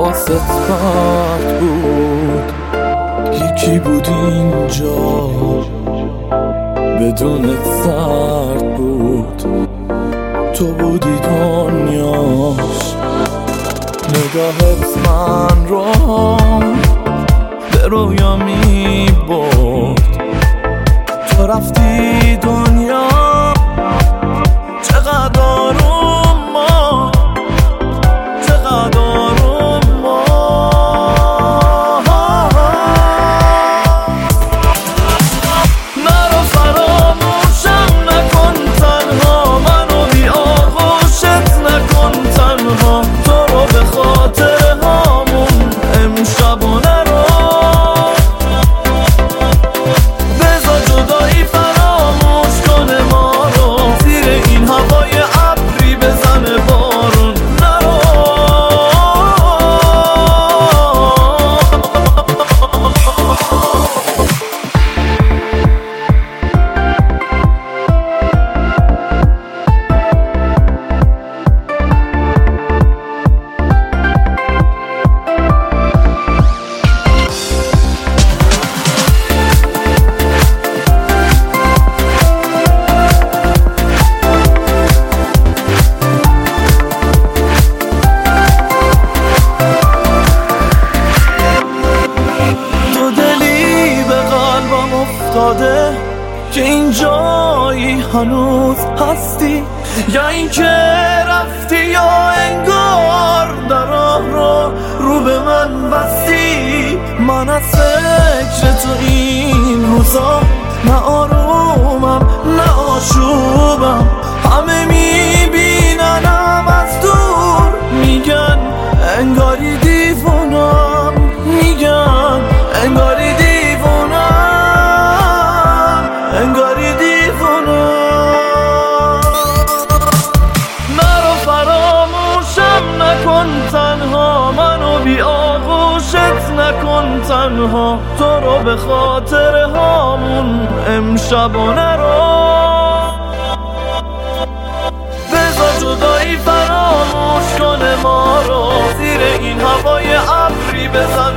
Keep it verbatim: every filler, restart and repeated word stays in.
حواست پرت بود، یکی بود اینجا بدون سرد بود، تو بودی دنیاش. نگاهت من رو به رویا می برد، تو رفتی دنیا چقدر آروم ما، چقدر آروم ما. نرو فراموشم نکن تنها، منو بی آغوشت نکن تنها، تو رو به خاطر هامون امشب و نرو. بذار جدایی فراموش کنه ما رو، زیر این هوای ابری بزنه بارون. نرو که اینجایی هنوز هستی، یا اینکه رفتی، یا انگار در راه رو رو به من بستی. من از فکر تو این روزا نه آرومم نه آشوبم، همه میبیننم از دور، میگن انگاری دیوونم، میگن انگاری دیوونم، انگاری دیوونم. نرو فراموشم نکن تنها، منو بی آغوشت نکن تنها، تو رو به خاطر هامون امشب و نرو. بذار جدایی فراموش کنه ما رو، زیر این هوای ابری بزن